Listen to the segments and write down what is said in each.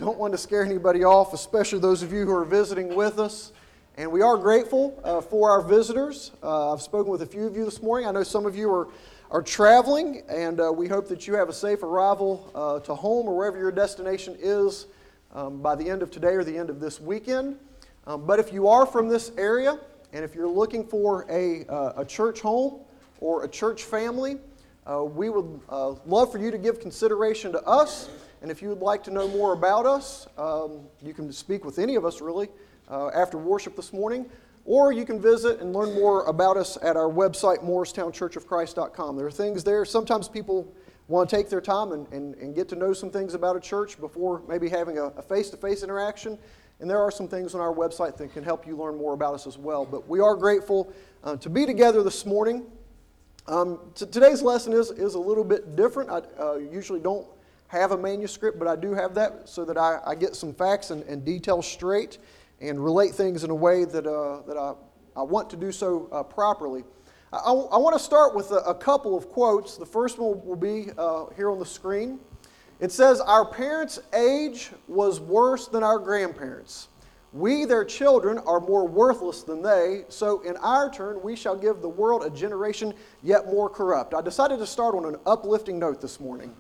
don't want to scare anybody off, especially those of you who are visiting with us. And we are grateful for our visitors. I've spoken with a few of you this morning. I know some of you are traveling, and we hope that you have a safe arrival to home or wherever your destination is by the end of today or the end of this weekend. But if you are from this area, and if you're looking for a church home or a church family, we would love for you to give consideration to us. And if you would like to know more about us, you can speak with any of us, really, after worship this morning. Or you can visit and learn more about us at our website, morristownchurchofchrist.com. There are things there. Sometimes people want to take their time and get to know some things about a church before maybe having a face-to-face interaction. And there are some things on our website that can help you learn more about us as well. But we are grateful to be together this morning. Today's lesson is a little bit different. I usually don't have a manuscript, but I do have that so that I get some facts and details straight and relate things in a way that I want to do so properly. I want to start with a couple of quotes. The first one will be here on the screen. It says, "Our parents' age was worse than our grandparents. We, their children, are more worthless than they, so in our turn we shall give the world a generation yet more corrupt." I decided to start on an uplifting note this morning.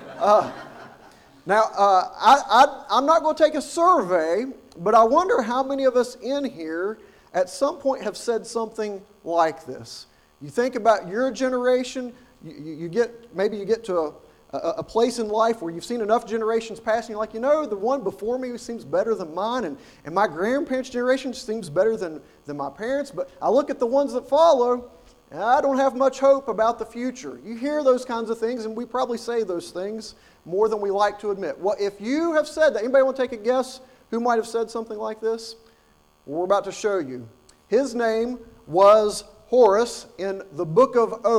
Now, I'm not going to take a survey, but I wonder how many of us in here at some point have said something like this. You think about your generation, you get to a place in life where you've seen enough generations pass, and you're like, the one before me seems better than mine, and my grandparents' generation seems better than my parents', but I look at the ones that follow, and I don't have much hope about the future. You hear those kinds of things, and we probably say those things more than we like to admit. Well, if you have said that, anybody want to take a guess who might have said something like this? Well, we're about to show you. His name was Horace in the book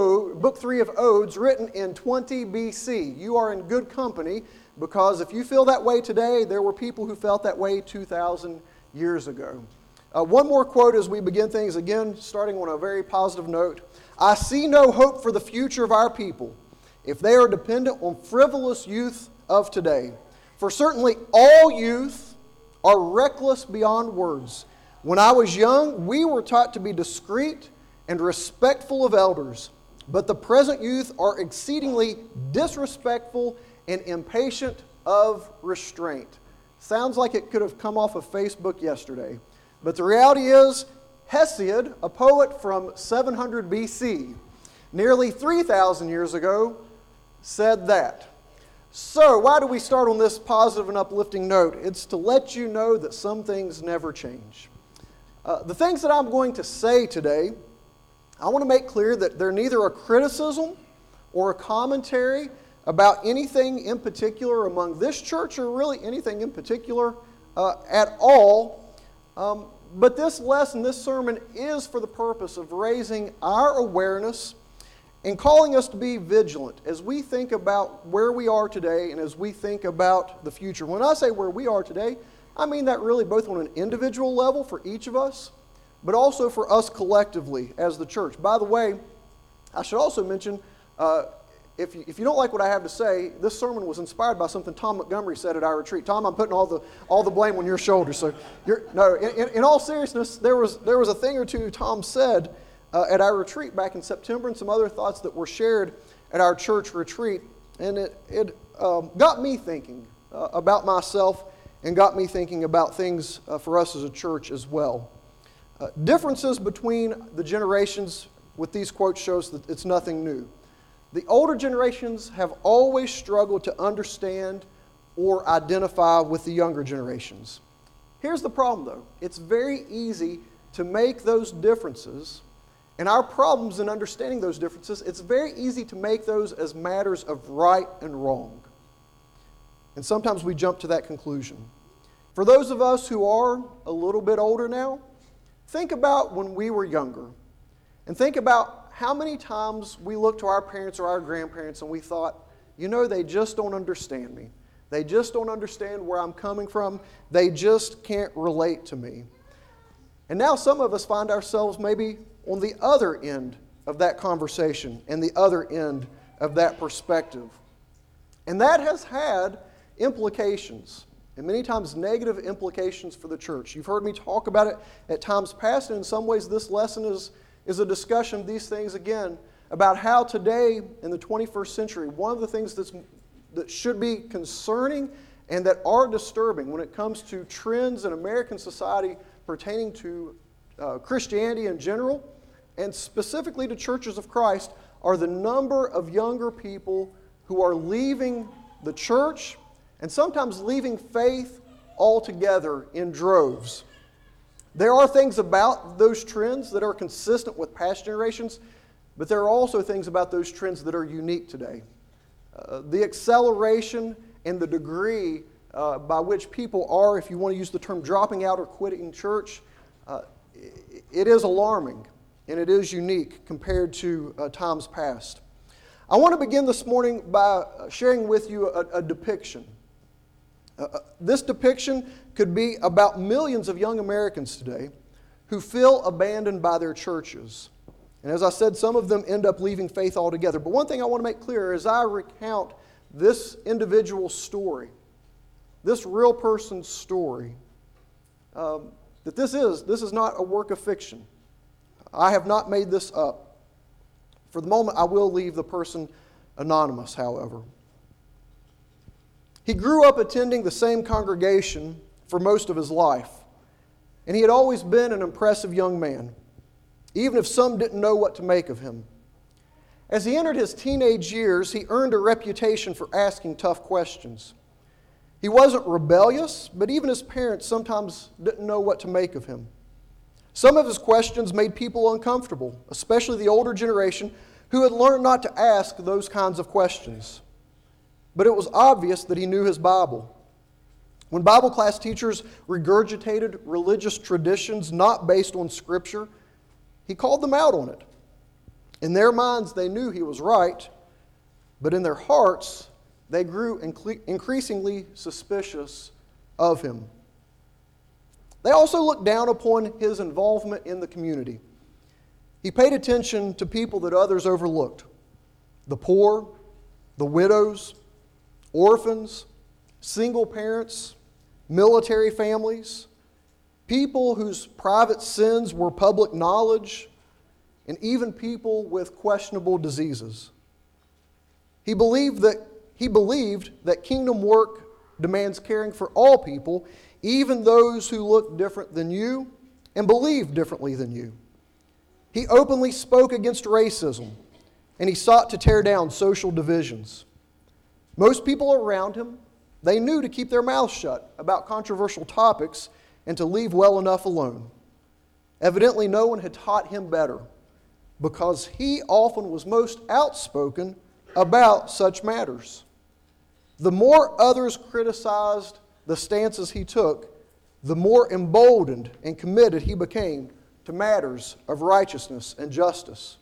3 of Odes, written in 20 BC. You are in good company, because if you feel that way today, there were people who felt that way 2,000 years ago. One more quote as we begin things, again, starting on a very positive note. "I see no hope for the future of our people if they are dependent on frivolous youth of today. For certainly all youth are reckless beyond words. When I was young, we were taught to be discreet and respectful of elders, but the present youth are exceedingly disrespectful and impatient of restraint." Sounds like it could have come off of Facebook yesterday. But the reality is, Hesiod, a poet from 700 BC, nearly 3,000 years ago, said that. So, why do we start on this positive and uplifting note? It's to let you know that some things never change. The things that I'm going to say today, I want to make clear that they're neither a criticism or a commentary about anything in particular among this church, or really anything in particular at all. But this lesson, this sermon, is for the purpose of raising our awareness and calling us to be vigilant as we think about where we are today and as we think about the future. When I say where we are today, I mean that really both on an individual level for each of us, but also for us collectively as the church. By the way, I should also mention, if you don't like what I have to say, this sermon was inspired by something Tom Montgomery said at our retreat. Tom, I'm putting all the blame on your shoulders. So, in all seriousness, there was a thing or two Tom said at our retreat back in September, and some other thoughts that were shared at our church retreat, and it got me thinking about myself and got me thinking about things for us as a church as well. Differences between the generations with these quotes shows that it's nothing new. The older generations have always struggled to understand or identify with the younger generations. Here's the problem, though. It's very easy to make those differences, and our problems in understanding those differences, it's very easy to make those as matters of right and wrong. And sometimes we jump to that conclusion. For those of us who are a little bit older now, think about when we were younger, and think about how many times we looked to our parents or our grandparents and we thought, they just don't understand me. They just don't understand where I'm coming from. They just can't relate to me. And now some of us find ourselves maybe on the other end of that conversation and the other end of that perspective. And that has had implications and many times negative implications for the church. You've heard me talk about it at times past, and in some ways this lesson is a discussion of these things again, about how today in the 21st century, one of the things that should be concerning and that are disturbing when it comes to trends in American society pertaining to Christianity in general, and specifically to churches of Christ, are the number of younger people who are leaving the church and sometimes leaving faith altogether in droves. There are things about those trends that are consistent with past generations, but there are also things about those trends that are unique today. The acceleration and the degree by which people are, if you want to use the term, dropping out or quitting church, it is alarming and it is unique compared to times past. I want to begin this morning by sharing with you a depiction. This depiction could be about millions of young Americans today who feel abandoned by their churches. And as I said, some of them end up leaving faith altogether. But one thing I want to make clear as I recount this individual story, this real person's story, that this is not a work of fiction. I have not made this up. For the moment, I will leave the person anonymous, however. He grew up attending the same congregation for most of his life, and he had always been an impressive young man, even if some didn't know what to make of him. As he entered his teenage years, he earned a reputation for asking tough questions. He wasn't rebellious, but even his parents sometimes didn't know what to make of him. Some of his questions made people uncomfortable, especially the older generation who had learned not to ask those kinds of questions. But it was obvious that he knew his Bible. When Bible class teachers regurgitated religious traditions not based on Scripture, he called them out on it. In their minds, they knew he was right, but in their hearts, they grew increasingly suspicious of him. They also looked down upon his involvement in the community. He paid attention to people that others overlooked: the poor, the widows, orphans, single parents, military families, people whose private sins were public knowledge, and even people with questionable diseases. He believed that kingdom work demands caring for all people, even those who look different than you and believe differently than you. He openly spoke against racism, and he sought to tear down social divisions. Most people around him, they knew to keep their mouths shut about controversial topics and to leave well enough alone. Evidently, no one had taught him better, because he often was most outspoken about such matters. The more others criticized the stances he took, the more emboldened and committed he became to matters of righteousness and justice.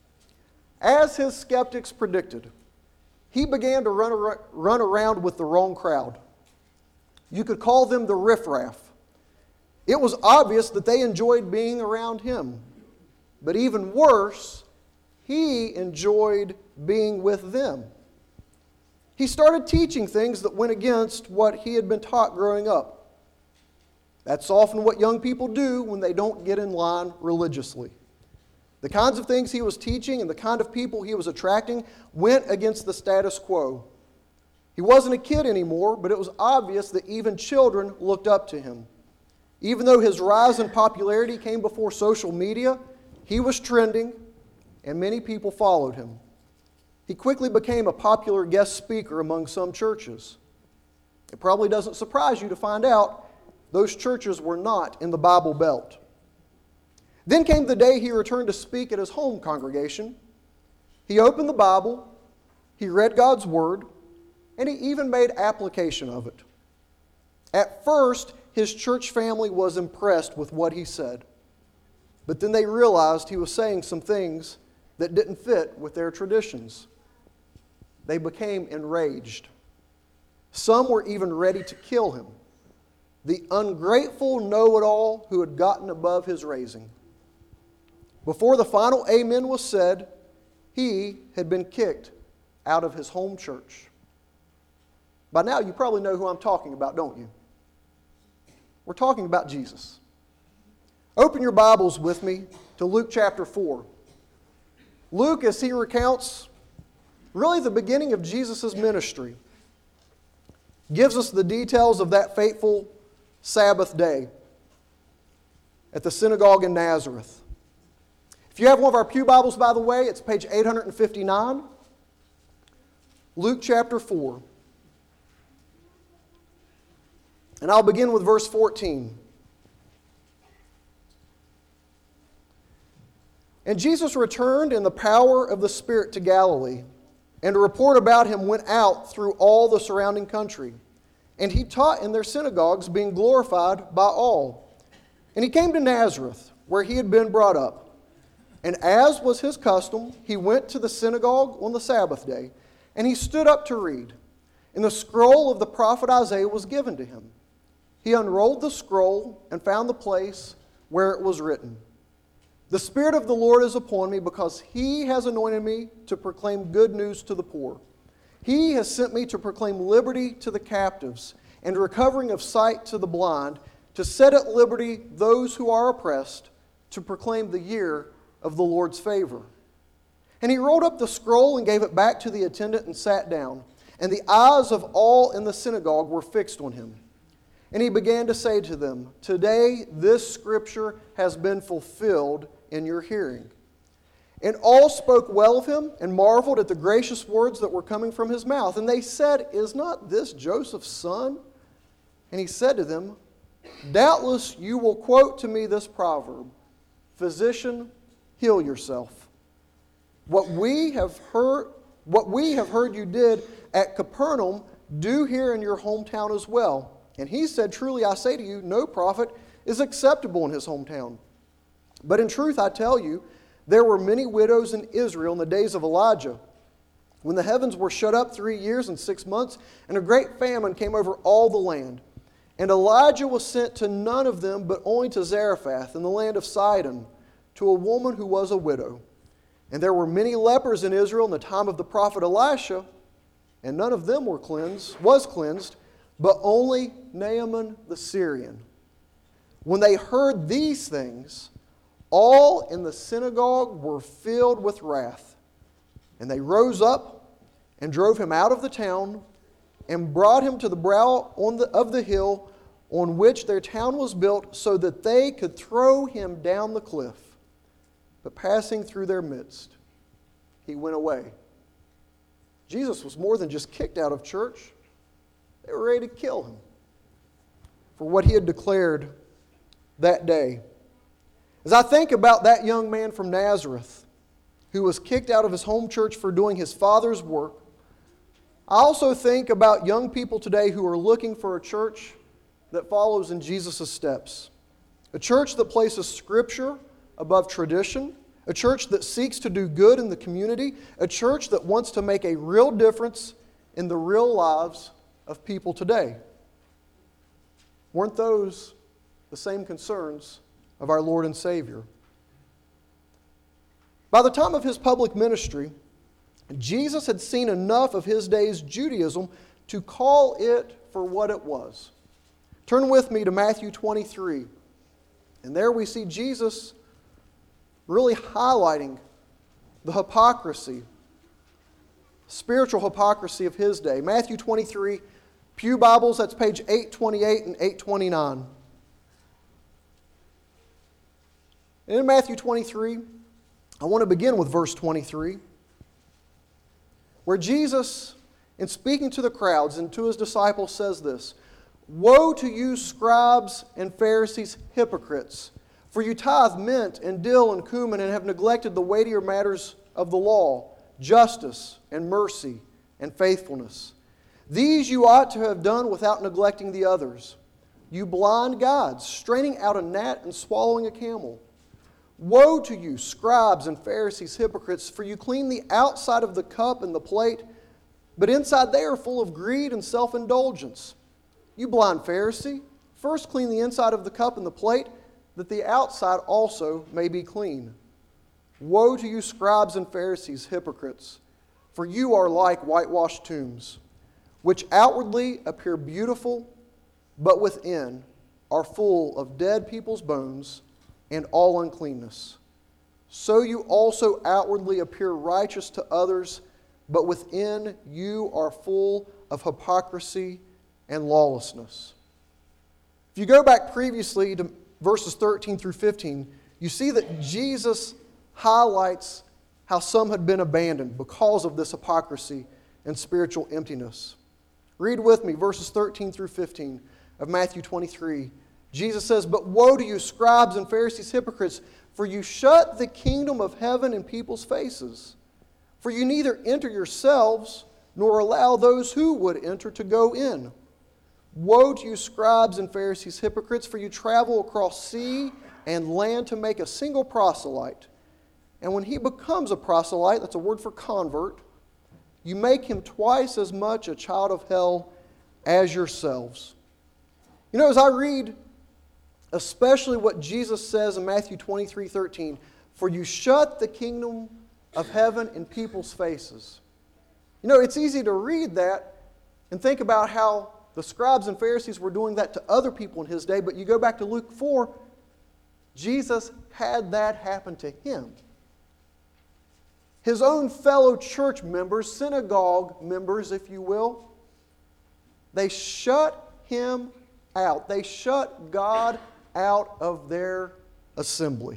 As his skeptics predicted, he began to run around with the wrong crowd. You could call them the riffraff. It was obvious that they enjoyed being around him. But even worse, he enjoyed being with them. He started teaching things that went against what he had been taught growing up. That's often what young people do when they don't get in line religiously. The kinds of things he was teaching and the kind of people he was attracting went against the status quo. He wasn't a kid anymore, but it was obvious that even children looked up to him. Even though his rise in popularity came before social media, he was trending, and many people followed him. He quickly became a popular guest speaker among some churches. It probably doesn't surprise you to find out those churches were not in the Bible Belt. Then came the day he returned to speak at his home congregation. He opened the Bible, he read God's Word, and he even made application of it. At first, his church family was impressed with what he said, but then they realized he was saying some things that didn't fit with their traditions. They became enraged. Some were even ready to kill him, the ungrateful know-it-all who had gotten above his raising. Before the final amen was said, he had been kicked out of his home church. By now, you probably know who I'm talking about, don't you? We're talking about Jesus. Open your Bibles with me to Luke chapter 4. Luke, as he recounts really the beginning of Jesus' ministry, gives us the details of that fateful Sabbath day at the synagogue in Nazareth. If you have one of our pew Bibles, by the way, it's page 859. Luke chapter 4. And I'll begin with verse 14. And Jesus returned in the power of the Spirit to Galilee, and a report about him went out through all the surrounding country. And he taught in their synagogues, being glorified by all. And he came to Nazareth, where he had been brought up. And as was his custom, he went to the synagogue on the Sabbath day, and he stood up to read. And the scroll of the prophet Isaiah was given to him. He unrolled the scroll and found the place where it was written, "The Spirit of the Lord is upon me, because he has anointed me to proclaim good news to the poor. He has sent me to proclaim liberty to the captives and recovering of sight to the blind, to set at liberty those who are oppressed, to proclaim the year of the Lord's favor." And he rolled up the scroll and gave it back to the attendant and sat down. And the eyes of all in the synagogue were fixed on him. And he began to say to them, "Today this scripture has been fulfilled in your hearing." And all spoke well of him and marveled at the gracious words that were coming from his mouth. And they said, "Is not this Joseph's son?" And he said to them, "Doubtless you will quote to me this proverb, 'Physician, heal yourself. What we have heard you did at Capernaum, do here in your hometown as well." And he said, "Truly I say to you, no prophet is acceptable in his hometown. But in truth I tell you, there were many widows in Israel in the days of Elijah, when the heavens were shut up 3 years and 6 months, and a great famine came over all the land. And Elijah was sent to none of them, but only to Zarephath in the land of Sidon, to a woman who was a widow. And there were many lepers in Israel in the time of the prophet Elisha, and none of them was cleansed, but only Naaman the Syrian. When they heard these things, all in the synagogue were filled with wrath. And they rose up and drove him out of the town and brought him to the brow of the hill on which their town was built, so that they could throw him down the cliff. But passing through their midst, he went away. Jesus was more than just kicked out of church. They were ready to kill him for what he had declared that day. As I think about that young man from Nazareth who was kicked out of his home church for doing his father's work, I also think about young people today who are looking for a church that follows in Jesus' steps. A church that places Scripture above tradition. A church that seeks to do good in the community. A church that wants to make a real difference in the real lives of people today. Weren't those the same concerns of our Lord and Savior? By the time of his public ministry, Jesus had seen enough of his day's Judaism to call it for what it was. Turn with me to Matthew 23. And there we see Jesus really highlighting the hypocrisy, spiritual hypocrisy of his day. Matthew 23, Pew Bibles, that's page 828 and 829. And in Matthew 23, I want to begin with verse 23, where Jesus, in speaking to the crowds and to his disciples, says this, "Woe to you, scribes and Pharisees, hypocrites! For you tithe mint and dill and cumin, and have neglected the weightier matters of the law, justice and mercy and faithfulness. These you ought to have done without neglecting the others. You blind guides, straining out a gnat and swallowing a camel. Woe to you, scribes and Pharisees, hypocrites! For you clean the outside of the cup and the plate, but inside they are full of greed and self-indulgence. You blind Pharisee, first clean the inside of the cup and the plate, that the outside also may be clean. Woe to you, scribes and Pharisees, hypocrites! For you are like whitewashed tombs, which outwardly appear beautiful, but within are full of dead people's bones and all uncleanness. So you also outwardly appear righteous to others, but within you are full of hypocrisy and lawlessness. If you go back previously to verses 13 through 15, you see that Jesus highlights how some had been abandoned because of this hypocrisy and spiritual emptiness. Read with me verses 13 through 15 of Matthew 23. Jesus says, "But woe to you, scribes and Pharisees, hypocrites, for you shut the kingdom of heaven in people's faces. For you neither enter yourselves, nor allow those who would enter to go in. Woe to you, scribes and Pharisees, hypocrites, for you travel across sea and land to make a single proselyte. And when he becomes a proselyte," that's a word for convert, "you make him twice as much a child of hell as yourselves." You know, as I read especially what Jesus says in Matthew 23:13, "For you shut the kingdom of heaven in people's faces." You know, it's easy to read that and think about how the scribes and Pharisees were doing that to other people in his day, but you go back to Luke 4, Jesus had that happen to him. His own fellow church members, synagogue members, if you will, they shut him out. They shut God out of their assembly.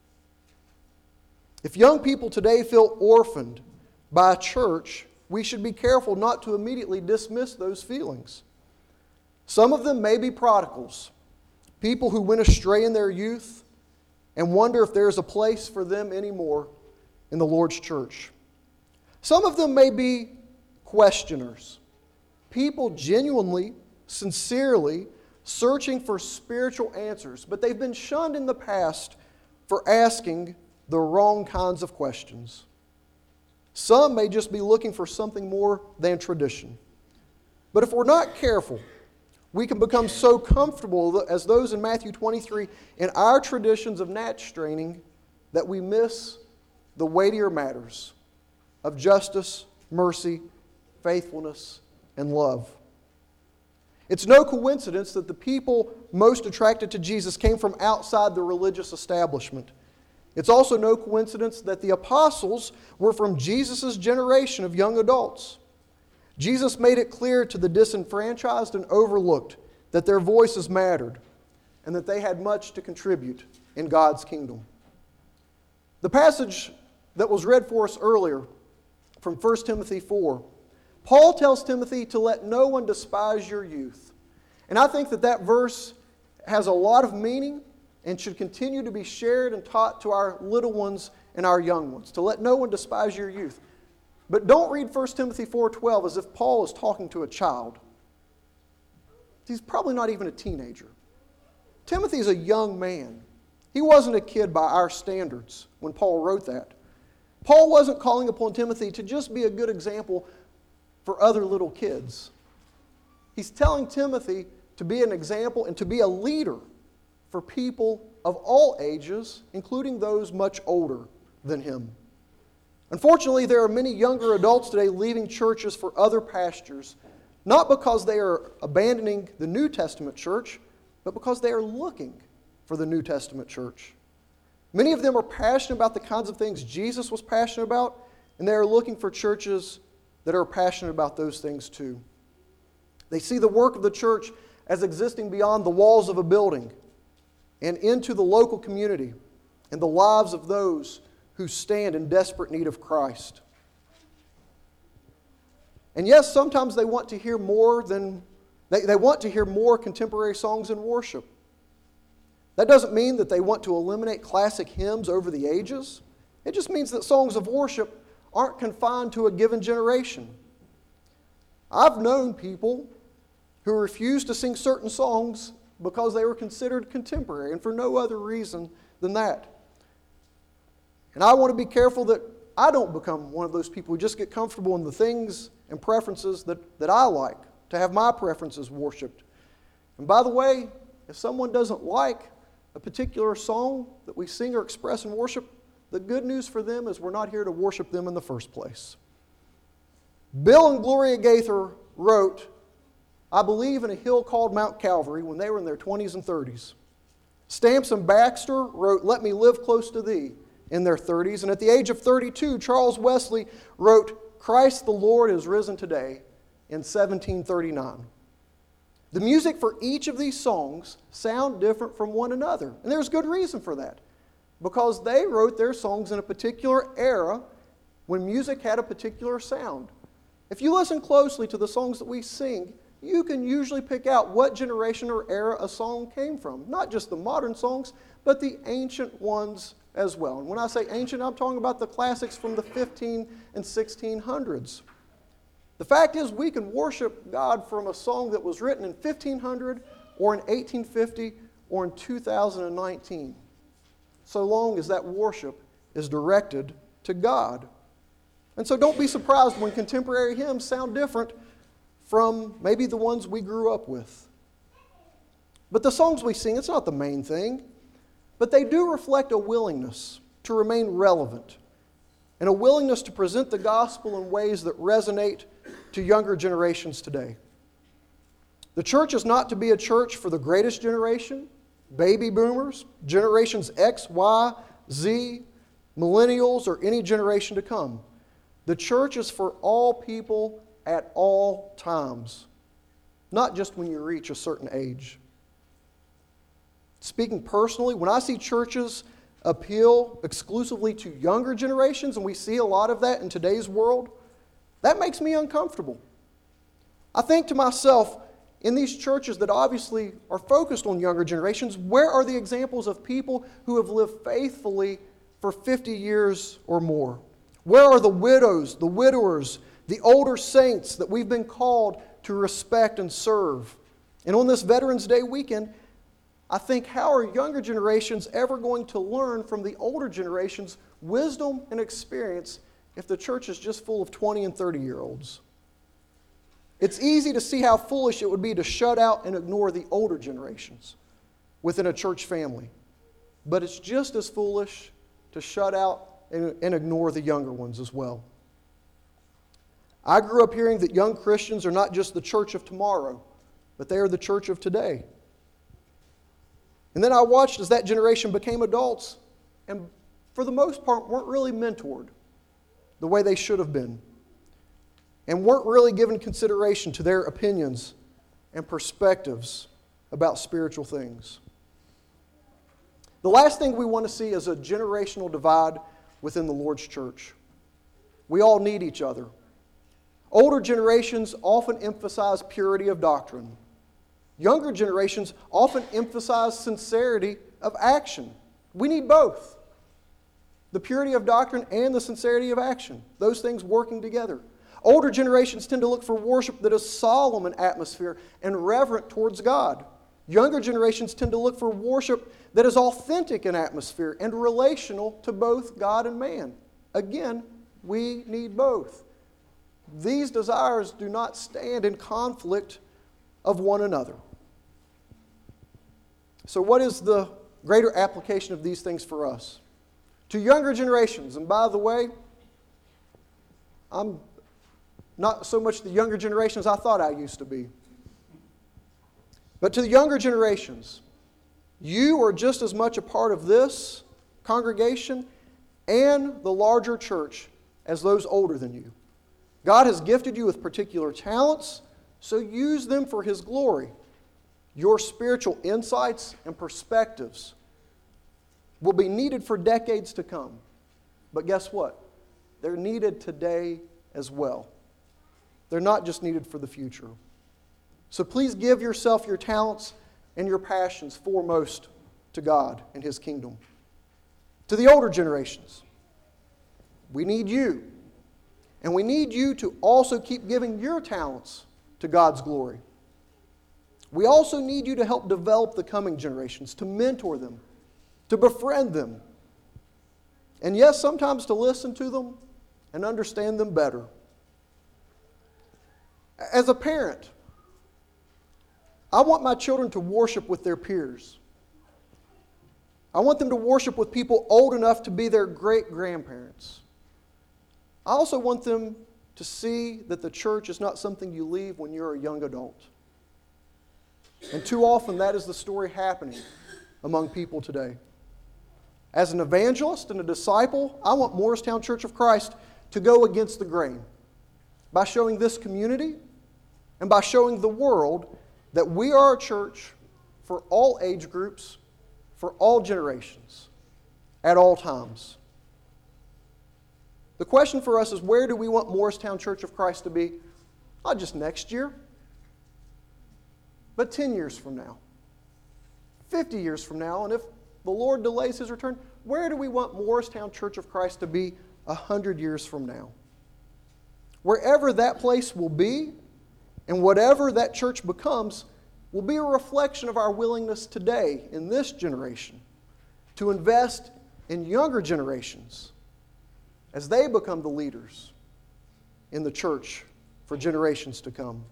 If young people today feel orphaned by a church, we should be careful not to immediately dismiss those feelings. Some of them may be prodigals, people who went astray in their youth and wonder if there's a place for them anymore in the Lord's church. Some of them may be questioners, people genuinely, sincerely searching for spiritual answers, but they've been shunned in the past for asking the wrong kinds of questions. Some may just be looking for something more than tradition. But if we're not careful, we can become so comfortable as those in Matthew 23 in our traditions of natch training that we miss the weightier matters of justice, mercy, faithfulness, and love. It's no coincidence that the people most attracted to Jesus came from outside the religious establishment. It's also no coincidence that the apostles were from Jesus' generation of young adults. Jesus made it clear to the disenfranchised and overlooked that their voices mattered and that they had much to contribute in God's kingdom. The passage that was read for us earlier from 1 Timothy 4, Paul tells Timothy to let no one despise your youth. And I think that verse has a lot of meaning and should continue to be shared and taught to our little ones and our young ones, to let no one despise your youth. But don't read 1 Timothy 4:12 as if Paul is talking to a child. He's probably not even a teenager. Timothy is a young man. He wasn't a kid by our standards when Paul wrote that. Paul wasn't calling upon Timothy to just be a good example for other little kids. He's telling Timothy to be an example and to be a leader for people of all ages, including those much older than him. Unfortunately, there are many younger adults today leaving churches for other pastures, not because they are abandoning the New Testament church, but because they are looking for the New Testament church. Many of them are passionate about the kinds of things Jesus was passionate about, and they are looking for churches that are passionate about those things too. They see the work of the church as existing beyond the walls of a building and into the local community and the lives of those who stand in desperate need of Christ. And yes, sometimes they want to hear more they want to hear more contemporary songs and worship. That doesn't mean that they want to eliminate classic hymns over the ages. It just means that songs of worship aren't confined to a given generation. I've known people who refused to sing certain songs because they were considered contemporary and for no other reason than that. And I want to be careful that I don't become one of those people who just get comfortable in the things and preferences that I like, to have my preferences worshipped. And by the way, if someone doesn't like a particular song that we sing or express in worship, the good news for them is we're not here to worship them in the first place. Bill and Gloria Gaither wrote I believe, in a hill called Mount Calvary when they were in their 20s and 30s. Stamps and Baxter wrote, "Let me live close to thee," in their 30s. And at the age of 32, Charles Wesley wrote, "Christ the Lord is risen today," in 1739. The music for each of these songs sound different from one another. And there's good reason for that. Because they wrote their songs in a particular era when music had a particular sound. If you listen closely to the songs that we sing, you can usually pick out what generation or era a song came from. Not just the modern songs, but the ancient ones as well. And when I say ancient, I'm talking about the classics from the 15 and 1600s. The fact is, we can worship God from a song that was written in 1500 or in 1850 or in 2019, so long as that worship is directed to God. And so don't be surprised when contemporary hymns sound different from maybe the ones we grew up with. But the songs we sing, it's not the main thing, but they do reflect a willingness to remain relevant and a willingness to present the gospel in ways that resonate to younger generations today. The church is not to be a church for the greatest generation, baby boomers, generations X, Y, Z, millennials, or any generation to come. The church is for all people at all times, not just when you reach a certain age. Speaking personally, when I see churches appeal exclusively to younger generations, and we see a lot of that in today's world, that makes me uncomfortable. I think to myself, in these churches that obviously are focused on younger generations, where are the examples of people who have lived faithfully for 50 years or more? Where are the widows, the widowers, the older saints that we've been called to respect and serve? And on this Veterans Day weekend, I think, how are younger generations ever going to learn from the older generation's wisdom and experience if the church is just full of 20 and 30-year-olds? It's easy to see how foolish it would be to shut out and ignore the older generations within a church family. But it's just as foolish to shut out and ignore the younger ones as well. I grew up hearing that young Christians are not just the church of tomorrow, but they are the church of today. And then I watched as that generation became adults and, for the most part, weren't really mentored the way they should have been, and weren't really given consideration to their opinions and perspectives about spiritual things. The last thing we want to see is a generational divide within the Lord's church. We all need each other. Older generations often emphasize purity of doctrine. Younger generations often emphasize sincerity of action. We need both. The purity of doctrine and the sincerity of action. Those things working together. Older generations tend to look for worship that is solemn in atmosphere and reverent towards God. Younger generations tend to look for worship that is authentic in atmosphere and relational to both God and man. Again, we need both. These desires do not stand in conflict of one another. So what is the greater application of these things for us? To younger generations, and by the way, I'm not so much the younger generation as I thought I used to be. But to the younger generations, you are just as much a part of this congregation and the larger church as those older than you. God has gifted you with particular talents, so use them for His glory. Your spiritual insights and perspectives will be needed for decades to come. But guess what? They're needed today as well. They're not just needed for the future. So please give yourself your talents and your passions foremost to God and His kingdom. To the older generations, we need you. And we need you to also keep giving your talents to God's glory. We also need you to help develop the coming generations, to mentor them, to befriend them, and yes, sometimes to listen to them and understand them better. As a parent, I want my children to worship with their peers. I want them to worship with people old enough to be their great-grandparents. I also want them to see that the church is not something you leave when you're a young adult. And too often that is the story happening among people today. As an evangelist and a disciple, I want Morristown Church of Christ to go against the grain by showing this community and by showing the world that we are a church for all age groups, for all generations, at all times. The question for us is, where do we want Morristown Church of Christ to be? Not just next year, but 10 years from now, 50 years from now, and if the Lord delays His return, where do we want Morristown Church of Christ to be 100 years from now? Wherever that place will be, and whatever that church becomes, will be a reflection of our willingness today in this generation to invest in younger generations as they become the leaders in the church for generations to come.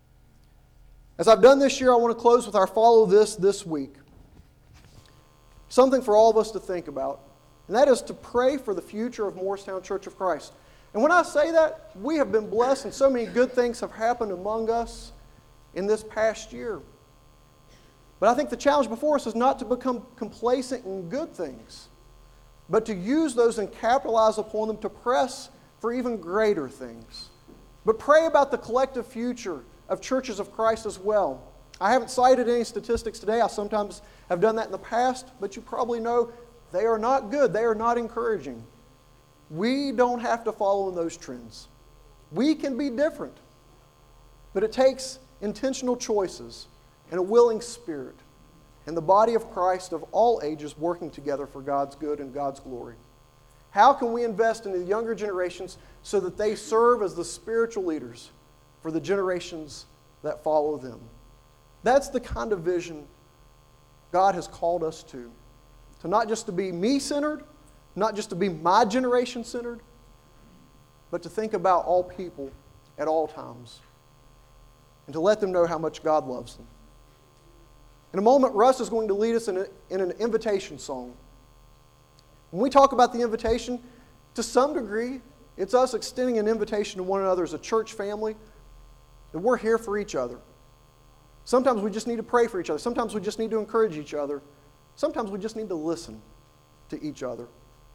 As I've done this year, I want to close with our follow this week. Something for all of us to think about, and that is to pray for the future of Morristown Church of Christ. And when I say that, we have been blessed and so many good things have happened among us in this past year. But I think the challenge before us is not to become complacent in good things, but to use those and capitalize upon them to press for even greater things. But pray about the collective future of churches of Christ as well. I haven't cited any statistics today. I sometimes have done that in the past, but you probably know they are not good. They are not encouraging. We don't have to follow in those trends. We can be different, but it takes intentional choices and a willing spirit and the body of Christ of all ages working together for God's good and God's glory. How can we invest in the younger generations so that they serve as the spiritual leaders for the generations that follow them? That's the kind of vision God has called us to not just to be me-centered, not just to be my generation-centered, but to think about all people at all times and to let them know how much God loves them. In a moment, Russ is going to lead us in an invitation song. When we talk about the invitation, to some degree, it's us extending an invitation to one another as a church family, that we're here for each other. Sometimes we just need to pray for each other. Sometimes we just need to encourage each other. Sometimes we just need to listen to each other.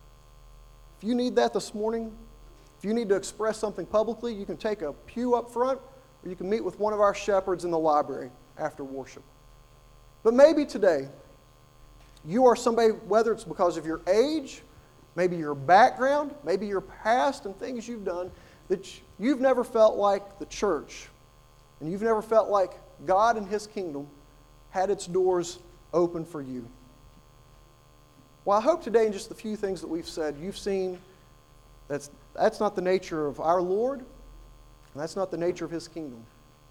If you need that this morning, if you need to express something publicly, you can take a pew up front, or you can meet with one of our shepherds in the library after worship. But maybe today, you are somebody, whether it's because of your age, maybe your background, maybe your past and things you've done, that you've never felt like the church, and you've never felt like God and His kingdom had its doors open for you. Well, I hope today in just the few things that we've said, you've seen that's not the nature of our Lord, and that's not the nature of His kingdom.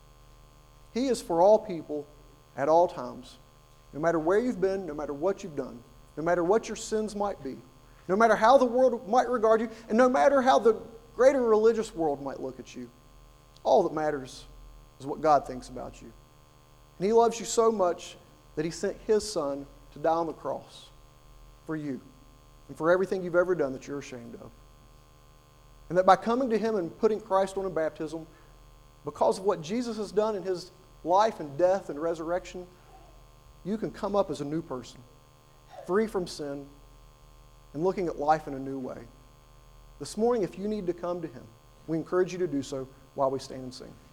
He is for all people at all times, no matter where you've been, no matter what you've done, no matter what your sins might be, no matter how the world might regard you, and no matter how the greater religious world might look at you. All that matters is what God thinks about you. And He loves you so much that He sent His Son to die on the cross for you and for everything you've ever done that you're ashamed of. And that by coming to Him and putting Christ on in baptism, because of what Jesus has done in His life and death and resurrection, you can come up as a new person, free from sin, and looking at life in a new way. This morning, if you need to come to Him, we encourage you to do so while we stand and sing.